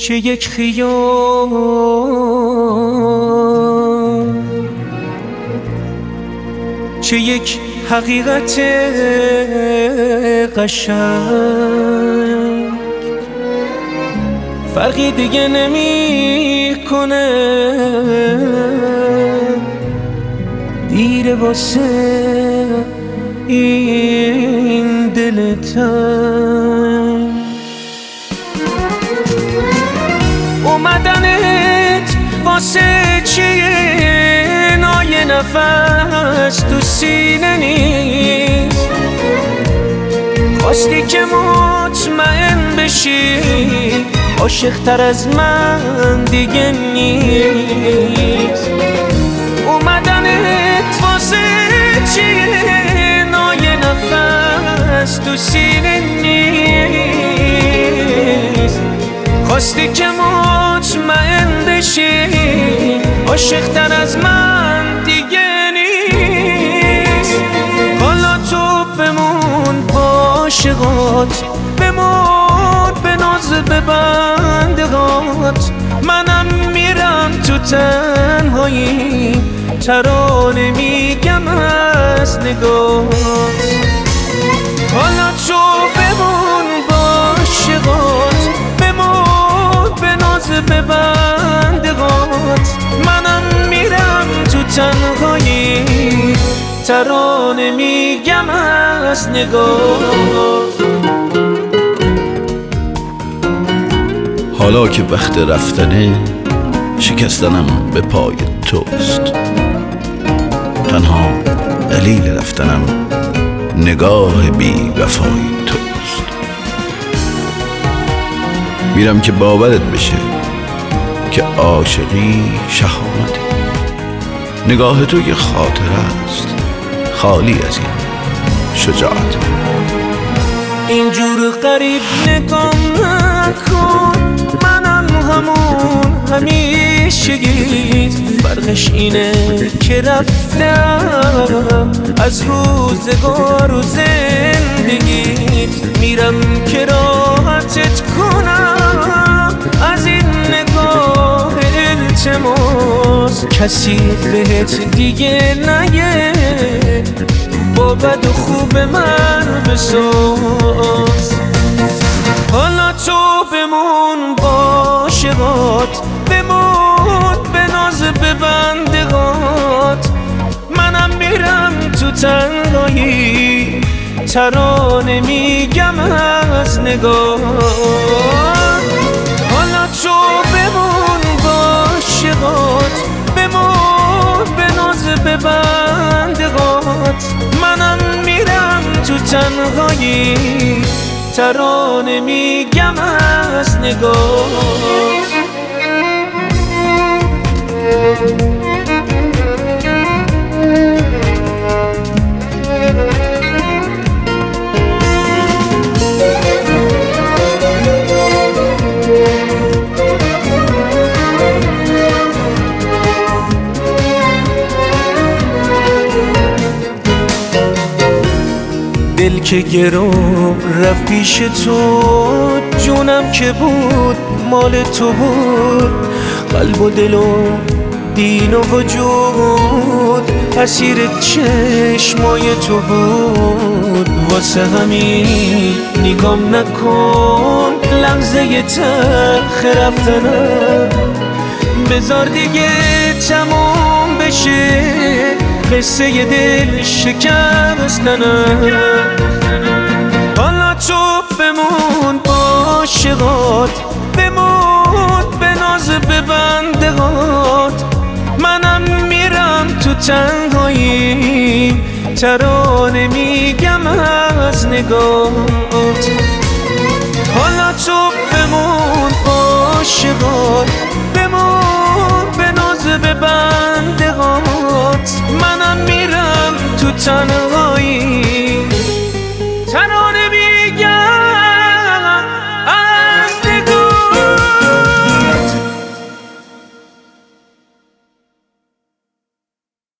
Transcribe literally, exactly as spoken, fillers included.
که یک خیال، چه یک حقیقت قشنگ، فرقی دیگه نمی کنه. دیره واسه این دل تنگ، اومدنت واسه چیه؟ نای نفس تو سینه نیست، خواستی که مطمئن بشی عاشق تر از من دیگه نیست. اومدنت واسه چیه؟ نای نفس تو سینه نیست، خواستی که مطمئن بشی عاشق تر از من دیگه نیست. حالا تو بمون با عاشقات، بمون به ناز به بندهات، منم میرم تو تنهایی ترانه میگم از نگات. حالا تو بمون با عاشقات، بمون به ناز به بندهات، منم میرم تو تنهایی ترانه میگم از نگات. حالا که وقت رفتنه شکستنم به پای توست، تنها دلیل رفتنم نگاه بی وفای توست. میرم که باورت بشه که عاشقی شهامته، نگاه تو یه خاطره است خالی از این شجاعت. اینجور غریب نگام نکن، منم همون همیشگیت، فرقش اینه که رفتم از روزگار و زندگیت. میرم که راحتت کنم از این نگاه التماس، کسی بهت دیگه نگه با بد و خوب من بساز. حالا تو بمون با عاشقات، بمون به ناز به بندهات، منم میرم تو تنهایی ترانه میگم از نگات. حالا تو بمون با عاشقات، بمون به ناز به بندهات، منم میرم تو تنهایی ترانه میگم از نگات. دل که گرو رفت پیش تو، جونم که بود مال تو بود، قلب و دل و دین و وجود اسیر چشمای تو بود. واسه همین نگام نکن لحظه تلخ رفتنم، بذار دیگه تموم بشه قصه دل شکستنم. حالا تو بمون با عاشقات، بمون به ناز به بندهات، منم میرم تو تنهایی ترانه میگم از نگات. حالا تو بمون با عاشقات، بمون به ناز به بندهات، منم میرم تو تنهایی